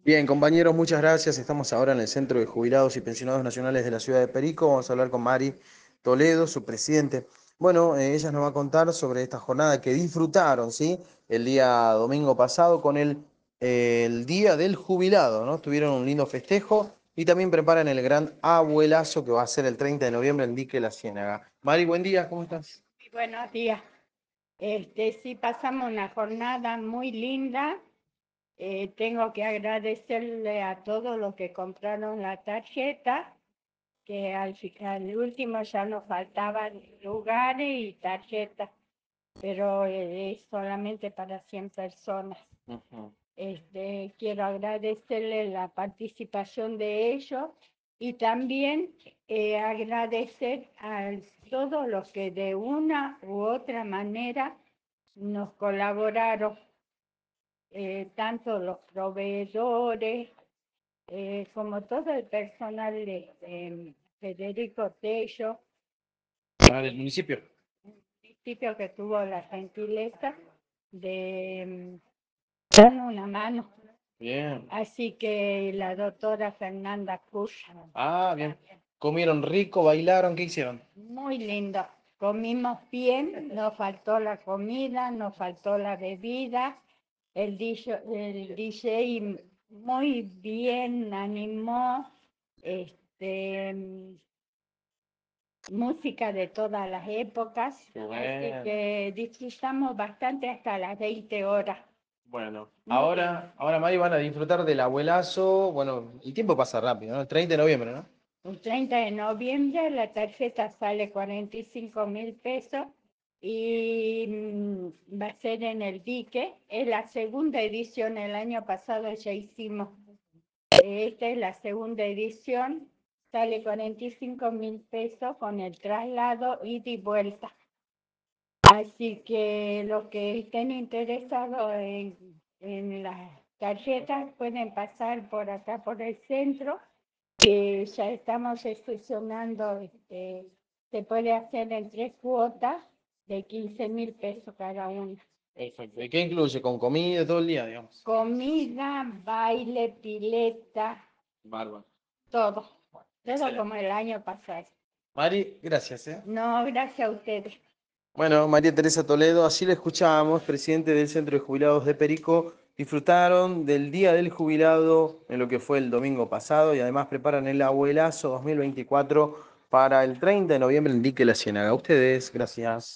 Bien, compañeros, muchas gracias. Estamos ahora en el Centro de Jubilados y Pensionados Nacionales de la ciudad de Perico. Vamos a hablar con Mari Toledo, su presidente. Bueno, ella nos va a contar sobre esta jornada que disfrutaron, ¿sí? El día domingo pasado con el Día del Jubilado, ¿no? Tuvieron un lindo festejo y también preparan el gran abuelazo que va a ser el 30 de noviembre en Dique La Ciénaga. Mari, buen día, ¿cómo estás? Muy buenos días. Sí, pasamos una jornada muy linda. Tengo que agradecerle a todos los que compraron la tarjeta, que al último ya nos faltaban lugares y tarjetas, pero es solamente para 100 personas. Ujú. Quiero agradecerle la participación de ellos y también agradecer a todos los que de una u otra manera nos colaboraron, tanto los proveedores como todo el personal de Federico Tello, Ah, del municipio. municipio que tuvo la gentileza de darnos una mano. Bien. Así que la doctora Fernanda Cruz. Ah, bien. ¿Comieron rico, bailaron? ¿Qué hicieron? Muy lindo. Comimos bien, nos faltó la comida, nos faltó la bebida. El DJ muy bien animó, este, música de todas las épocas. Qué Así bueno. que disfrutamos bastante hasta las 20 horas. Bueno, Muy lindo. ahora Mari van a disfrutar del abuelazo. Bueno, el tiempo pasa rápido, ¿no? El 30 de noviembre, ¿no? El 30 de noviembre la tarjeta sale 45.000 pesos y va a ser en el dique. Es la segunda edición, el año pasado ya hicimos. Esta es la segunda edición, sale 45.000 pesos con el traslado ida y vuelta. Así que los que estén interesados en las tarjetas pueden pasar por acá por el centro, que ya estamos gestionando, se puede hacer en 3 cuotas de 15.000 pesos cada una. Perfecto. ¿Y qué incluye? Con comida todo el día, digamos. Comida, baile, pileta, Bárbaro. todo, todo Excelente. como el año pasado. Mari, gracias, ¿eh? No, gracias a ustedes. Bueno, María Teresa Toledo, así la escuchamos, presidente del Centro de Jubilados de Perico. Disfrutaron del Día del Jubilado en lo que fue el domingo pasado y además preparan el Abuelazo 2024 para el 30 de noviembre en Dique La Ciénaga. A ustedes, gracias.